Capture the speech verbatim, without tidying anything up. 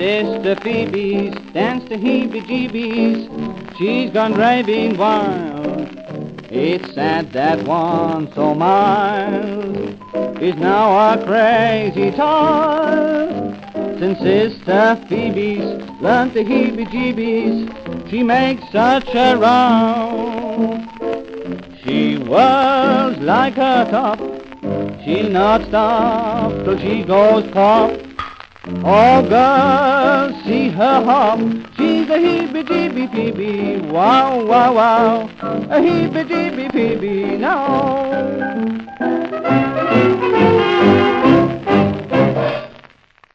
Sister Phoebe's danced to heebie-jeebies. She's gone raving wild. It's sad that one so mild is now a crazy child. Since Sister Phoebe's learned the heebie-jeebies, she makes such a row. She whirls like a top, she'll not stop till she goes pop. Oh, girls, see her hop, she's a heebie-jeebie Phoebe, wow, wow, wow, a heebie-jeebie Phoebe now.